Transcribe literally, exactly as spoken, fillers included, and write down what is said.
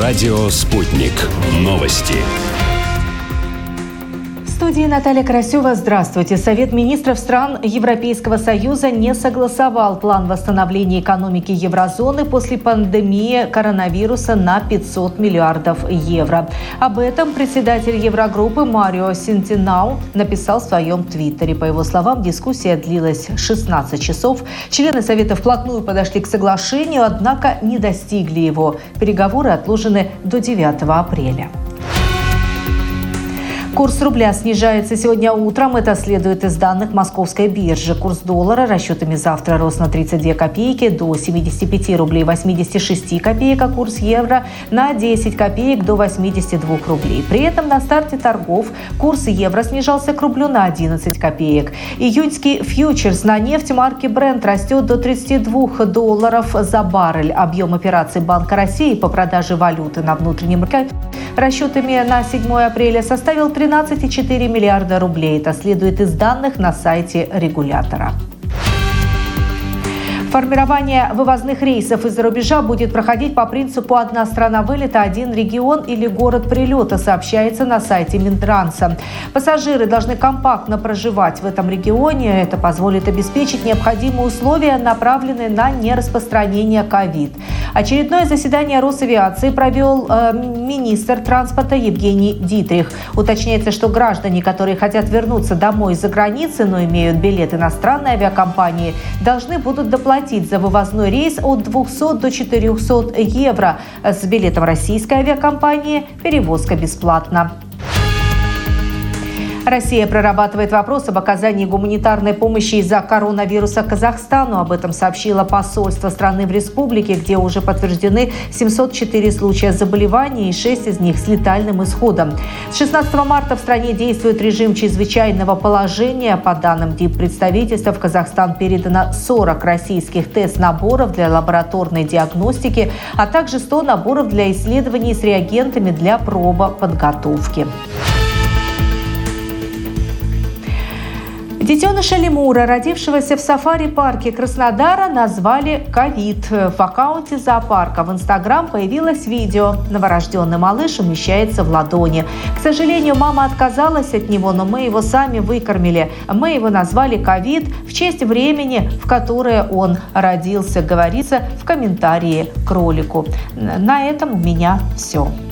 Радио «Спутник». Новости. В студии Наталья Карасева. Здравствуйте. Совет министров стран Европейского Союза не согласовал план восстановления экономики еврозоны после пандемии коронавируса на пятьсот миллиардов евро. Об этом председатель Еврогруппы Марио Сентинау написал в своем твиттере. По его словам, дискуссия длилась шестнадцать часов. Члены Совета вплотную подошли к соглашению, однако не достигли его. Переговоры отложены до девятого апреля. Курс рубля снижается сегодня утром. Это следует из данных Московской биржи. Курс доллара расчетами завтра рос на тридцать две копейки до семидесяти пяти рублей восьмидесяти шести копеек, а курс евро на десять копеек до восьмидесяти двух рублей. При этом на старте торгов курс евро снижался к рублю на одиннадцать копеек. Июньский фьючерс на нефть марки Brent растет до тридцати двух долларов за баррель. Объем операций Банка России по продаже валюты на внутреннем рынке расчетами на седьмое апреля составил тринадцать целых четыре десятых миллиарда рублей. Это следует из данных на сайте регулятора. Формирование вывозных рейсов из-за рубежа будет проходить по принципу «одна страна вылета, один регион или город прилета», сообщается на сайте Минтранса. Пассажиры должны компактно проживать в этом регионе. Это позволит обеспечить необходимые условия, направленные на нераспространение ковид. Очередное заседание Росавиации провел э, министр транспорта Евгений Дитрих. Уточняется, что граждане, которые хотят вернуться домой из-за границы, но имеют билет иностранной авиакомпании, должны будут доплатить за вывозной рейс от двухсот до четырехсот евро. С билетом российской авиакомпании перевозка бесплатна. Россия прорабатывает вопрос об оказании гуманитарной помощи из-за коронавируса Казахстану. Об этом сообщило посольство страны в республике, где уже подтверждены семьсот четыре случая заболевания и шесть из них с летальным исходом. С шестнадцатого марта в стране действует режим чрезвычайного положения. По данным диппредставительства, в Казахстан передано сорок российских тест-наборов для лабораторной диагностики, а также сто наборов для исследований с реагентами для пробоподготовки. Детеныша лемура, родившегося в сафари-парке Краснодара, назвали «Ковид». В аккаунте зоопарка в Инстаграм появилось видео. Новорожденный малыш умещается в ладони. К сожалению, мама отказалась от него, но мы его сами выкормили. Мы его назвали «Ковид» в честь времени, в которое он родился, говорится в комментарии к ролику. На этом у меня все.